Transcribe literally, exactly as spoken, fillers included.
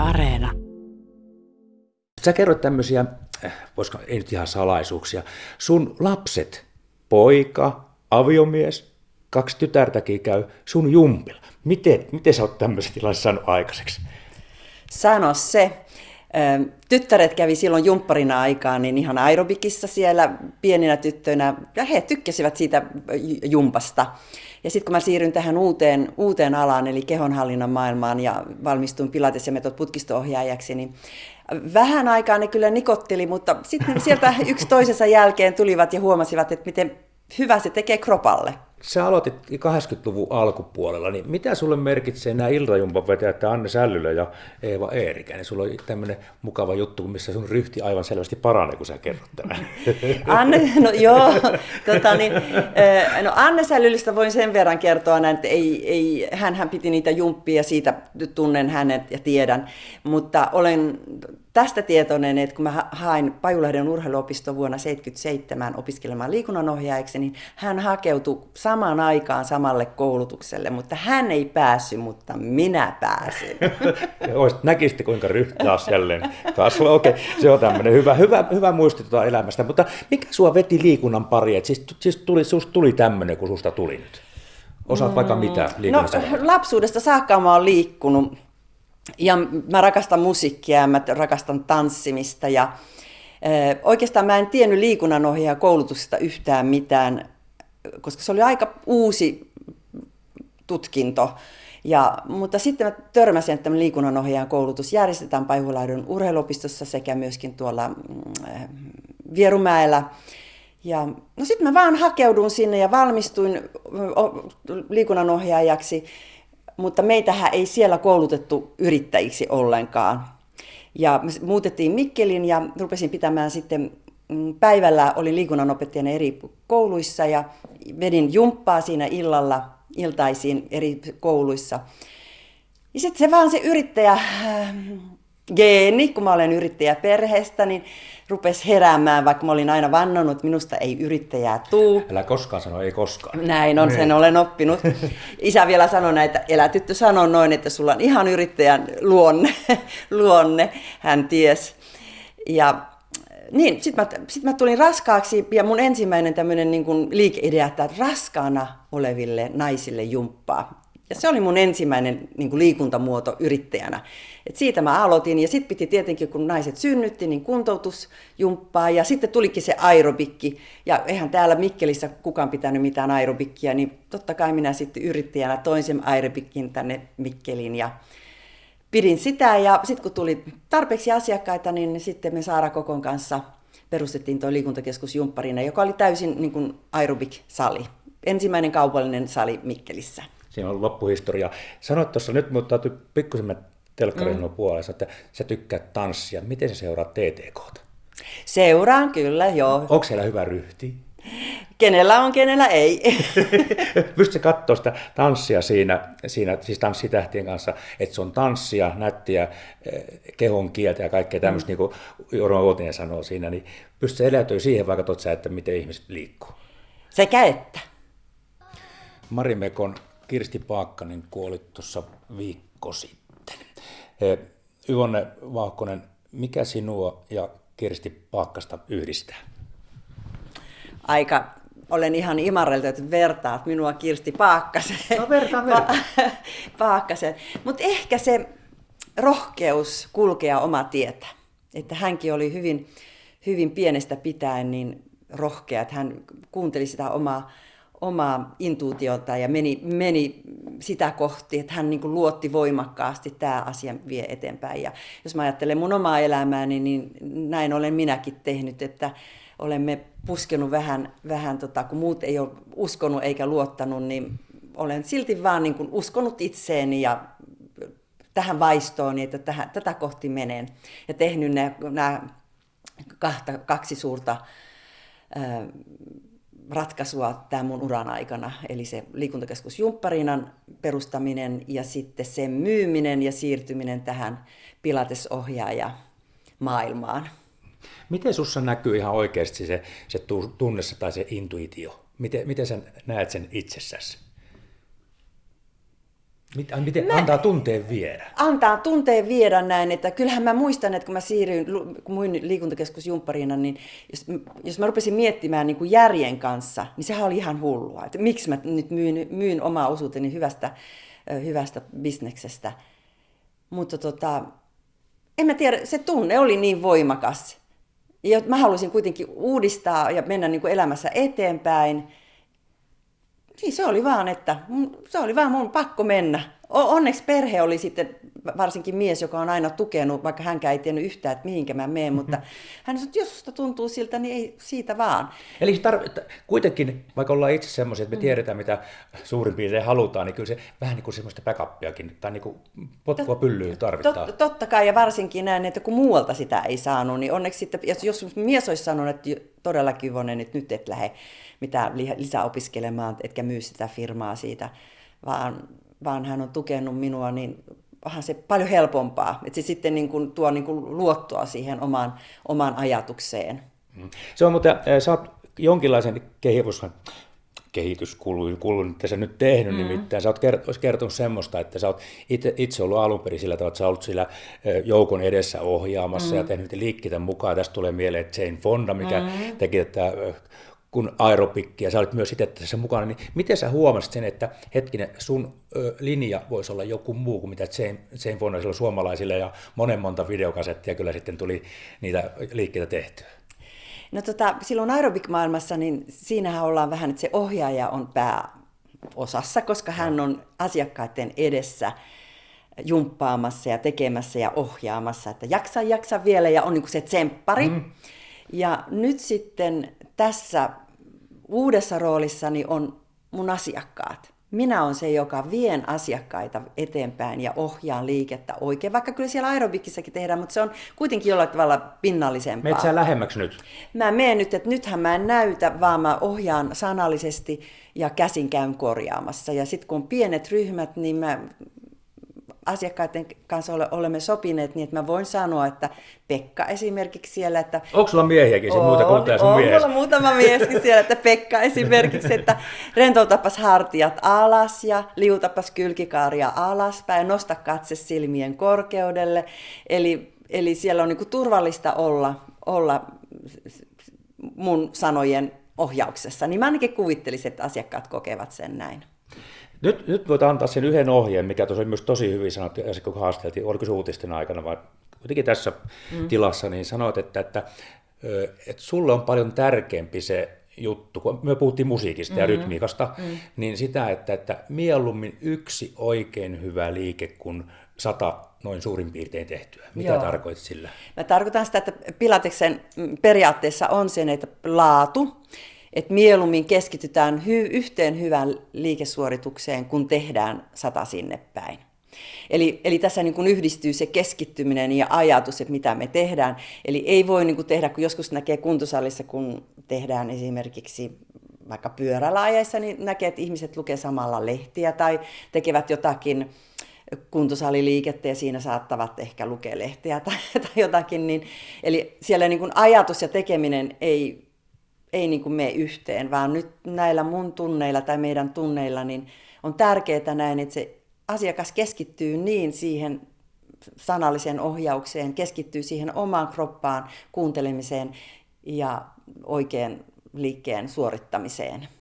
Areena. Sä kerroit tämmöisiä, voisiko ei nyt ihan salaisuuksia. Sun lapset, poika, aviomies, kaksi tytärtäkin käy sun jumpilla. Miten, miten sä oot tämmöisen tilanne saanut aikaiseksi? Sano se. Tyttäret kävi silloin jumpparina aikaan niin ihan aerobikissa siellä pieninä tyttöinä, ja he tykkäsivät siitä jumpasta. Ja sitten kun mä siirryn tähän uuteen, uuteen alaan, eli kehonhallinnan maailmaan, ja valmistuin Pilates- ja Metod putkisto-ohjaajaksi, niin vähän aikaa ne kyllä nikotteli, mutta sitten sieltä yksi toisensa jälkeen tulivat ja huomasivat, että miten hyvä se tekee kropalle. Sä aloitit kahdeksankymmentäluvun alkupuolella, niin mitä sulle merkitsee nämä iltajumpan vetäjät Anne Sällylä ja Eeva Eerikäinen? Sulla on tämmöinen mukava juttu, missä sun ryhti aivan selvästi paranee, kun sä kerrot tämän. Anne, no joo, tota niin, no Anne Sällylästä voin sen verran kertoa näin, että ei, ei, hänhän piti niitä jumppia, siitä tunnen hänet ja tiedän, mutta olen tästä tietoinen, että kun mä hain Pajulahden urheiluopistoon vuonna tuhatyhdeksänsataaseitsemänkymmentäseitsemän opiskelemaan liikunnanohjaajaksi, niin hän hakeutui samaan aikaan samalle koulutukselle, mutta hän ei päässyt, mutta minä pääsin. Näkisitte, kuinka ryhti taas jälleen kasvaa. Okei, se on tämmöinen hyvä, hyvä, hyvä muisti tuota elämästä, mutta mikä sua veti liikunnan pariin? Siis, siis tuli, susta tuli tämmöinen, kun susta tuli nyt? Osaat mm, vaikka mitä liikunnasta? No, lapsuudesta saakka mä oon liikkunut. Ja mä rakastan musiikkia ja mä rakastan tanssimista ja äh, oikeastaan mä en tiennyt liikunnanohjaajan koulutuksesta yhtään mitään, koska se oli aika uusi tutkinto. Ja, mutta sitten mä törmäsin, että liikunnanohjaajan koulutus järjestetään Paihuolahdon urheiluopistossa sekä myöskin tuolla äh, Vierumäellä. Ja no sitten mä vaan hakeudun sinne ja valmistuin liikunnanohjaajaksi. Mutta meitähän ei siellä koulutettu yrittäjiksi ollenkaan. Ja me muutettiin Mikkelin ja rupesin pitämään sitten päivällä, olin liikunnanopettajana eri kouluissa ja vedin jumppaa siinä illalla, iltaisiin eri kouluissa. Ja sitten se vaan se yrittäjä geeni, kun mä olen yrittäjä perheestä, niin rupesi heräämään, vaikka mä olin aina vannonut, että minusta ei yrittäjää tuu. Älä koskaan sano, ei koskaan. Näin on, sen olen oppinut. Isä vielä sanoi näin, että elä tyttö sano noin, että sulla on ihan yrittäjän luonne, luonne hän ties. Ja niin, sitten mä, sit mä tulin raskaaksi ja mun ensimmäinen tämmöinen niin kuin liikeidea, että raskaana oleville naisille jumppaa. Ja se oli mun ensimmäinen niin kuin liikuntamuoto yrittäjänä. Et siitä mä aloitin ja sitten piti tietenkin, kun naiset synnytti, niin kuntoutusjumppaa ja sitten tulikin se aerobikki. Ja eihän täällä Mikkelissä kukaan pitänyt mitään aerobikkia, niin totta kai minä sitten yrittäjänä toin sen aerobikin tänne Mikkeliin ja pidin sitä. Ja sitten kun tuli tarpeeksi asiakkaita, niin sitten me Saara Kokon kanssa perustettiin tuo liikuntakeskus Jumpparina, joka oli täysin niin kuin aerobik-sali. Ensimmäinen kaupallinen sali Mikkelissä. Siinä on loppuhistoria. Sanoit tuossa nyt, mutta täytyy pikkusen telkkarin mm. puolesta, että sä tykkäät tanssia. Miten sä seuraat T T K:ta? Seuraan kyllä, joo. Onko siellä hyvä ryhti? Kenellä on, kenellä ei. Pystytkö katsoa sitä tanssia siinä, siinä siis tanssitähtien kanssa, että se on tanssia, nättiä, kehon kieltä ja kaikkea tämmöistä, mm. niin kuin Jorma Vuotinen sanoo siinä, niin pystytkö eläytyä siihen, vaikka katsot sä, että miten ihmiset liikkuu? Sekä että. Marimekon Kirsti Paakkanen kuoli tuossa viikko sitten. Yvonne Vaakkonen, mikä sinua ja Kirsti Paakkasta yhdistää? Aika, olen ihan imarreltu, että vertaat minua Kirsti Paakkaseen. No vertaan, vertaan. Paakkaseen. Mutta ehkä se rohkeus kulkea omaa tietä. Että hänkin oli hyvin, hyvin pienestä pitäen niin rohkea, että hän kuunteli sitä omaa omaa intuitiota ja meni, meni sitä kohti, että hän niin kuin luotti voimakkaasti, tämä asia vie eteenpäin. Ja jos mä ajattelen mun omaa elämääni, niin näin olen minäkin tehnyt, että olemme puskenut vähän, vähän tota, kun muut ei ole uskonut eikä luottanut, niin olen silti vaan niin kuin uskonut itseeni ja tähän vaistoon, että tähän, tätä kohti menen. Ja tehnyt nämä, nämä kahta, kaksi suurta ää, ratkaisua tämän mun uran aikana, eli se liikuntakeskus Jumpparinan perustaminen ja sitten sen myyminen ja siirtyminen tähän Pilates-ohjaaja-maailmaan. Miten sussa näkyy ihan oikeasti se, se tunnessa tai se intuitio? Miten, miten sä näet sen itsessäsi? Mit, miten mä, antaa tunteen viedä? Antaa tunteen viedä näin, että kyllähän mä muistan, että kun mä siirryin, kun muin liikuntakeskusjumppariina, niin jos, jos mä rupesin miettimään niin kuin järjen kanssa, niin sehän oli ihan hullua. Että miksi mä nyt myyn, myyn omaa osuuteni hyvästä, hyvästä bisneksestä. Mutta tota, en mä tiedä, se tunne oli niin voimakas. Ja mä halusin kuitenkin uudistaa ja mennä niin kuin elämässä eteenpäin. Niin se oli vaan, että se oli vaan mun pakko mennä. Onneksi perhe oli sitten, varsinkin mies, joka on aina tukenut, vaikka hänkään ei tiennyt yhtään, että mihinkä mä menen, mutta hän sanoi, että jos susta tuntuu siltä, niin ei siitä vaan. Eli tarv- kuitenkin, vaikka ollaan itse semmoisia, että me tiedetään, mitä suurin piirtein halutaan, niin kyllä se vähän niin kuin semmoista backupiakin, tai niin kuin potkua pyllyyn tarvitaan. Tot, totta kai, ja varsinkin näin, että kun muualta sitä ei saanut, niin onneksi sitten, jos, jos mies olisi sanonut, että todellakin Juvonen, että nyt et lähde mitään lisää opiskelemaan, etkä myy sitä firmaa siitä, vaan vaan hän on tukenut minua, niin onhan se paljon helpompaa. Että se sitten niin kuin tuo niin kuin luottoa siihen omaan, omaan ajatukseen. Se on muuten, sä oot jonkinlaisen kehitys, kehityskulun tässä nyt tehnyt, mm. nimittäin sä oot kert- kertonut semmoista, että sä oot itse, itse ollut alun perin sillä tavalla, että sä oot ollut sillä joukon edessä ohjaamassa mm. ja tehnyt liikkeitä mukaan. Tästä tulee mieleen Jane Fonda, mikä mm. teki tätä kun aerobikki, ja sä olit myös itse tässä mukana, niin miten sä huomasit sen, että hetkinen, sun ö, linja voisi olla joku muu kuin mitä Jane, Jane Fonda silloin suomalaisille, ja monen monta videokasettia kyllä sitten tuli niitä liikkeitä tehtyä? No tota, silloin aerobik-maailmassa, niin siinähän ollaan vähän, että se ohjaaja on pääosassa, koska hän on asiakkaiden edessä jumppaamassa ja tekemässä ja ohjaamassa, että jaksa, jaksa vielä, ja on niin kuin se tsemppari. Mm. Ja nyt sitten tässä uudessa roolissani on mun asiakkaat. Minä olen se, joka vien asiakkaita eteenpäin ja ohjaan liikettä oikein, vaikka kyllä siellä aerobikissakin tehdään, mutta se on kuitenkin jollain tavalla pinnallisempaa. Meet sä lähemmäksi nyt? Mä menen nyt, että nythän mä en näytä, vaan mä ohjaan sanallisesti ja käsin käyn korjaamassa. Ja sitten kun on pienet ryhmät, niin mä asiakkaiden kanssa olemme sopineet niin, että mä voin sanoa, että Pekka esimerkiksi siellä, että onko sulla miehiäkin, se muuta kuin tämä sun on, mies? On mulla muutama mieskin siellä, että Pekka esimerkiksi, että rentoutapas hartiat alas ja liutapas kylkikaaria alaspäin, nosta katse silmien korkeudelle. Eli, eli siellä on niin kuin turvallista olla, olla mun sanojen ohjauksessa. Niin mä ainakin kuvittelisin, että asiakkaat kokevat sen näin. Nyt, nyt voit antaa sen yhden ohjeen, mikä tuossa myös tosi hyvin sanottu, kun haasteltiin, oliko se uutisten aikana, vai kuitenkin tässä mm. tilassa, niin sanoit, että, että, että sulle on paljon tärkeämpi se juttu, kun me puhuttiin musiikista mm-hmm. ja rytmiikasta, mm. niin sitä, että, että mieluummin yksi oikein hyvä liike kuin sata noin suurin piirtein tehtyä. Mitä Joo. tarkoitat sillä? Mä tarkoitan sitä, että Pilateksen periaatteessa on sen, että laatu, että mieluummin keskitytään hy- yhteen hyvään liikesuoritukseen, kun tehdään sata sinne päin. Eli, eli tässä niin kuin yhdistyy se keskittyminen ja ajatus, että mitä me tehdään. Eli ei voi niin kuin tehdä, kun joskus näkee kuntosalissa, kun tehdään esimerkiksi vaikka pyörällä-ajaessa, niin näkee, että ihmiset lukee samalla lehtiä tai tekevät jotakin kuntosaliliikettä ja siinä saattavat ehkä lukea lehtiä tai, tai jotakin. Niin, eli siellä niin kuin ajatus ja tekeminen ei ei niin kuin mene yhteen, vaan nyt näillä mun tunneilla tai meidän tunneilla niin on tärkeää näin, että se asiakas keskittyy niin siihen sanalliseen ohjaukseen, keskittyy siihen omaan kroppaan kuuntelemiseen ja oikean liikkeen suorittamiseen.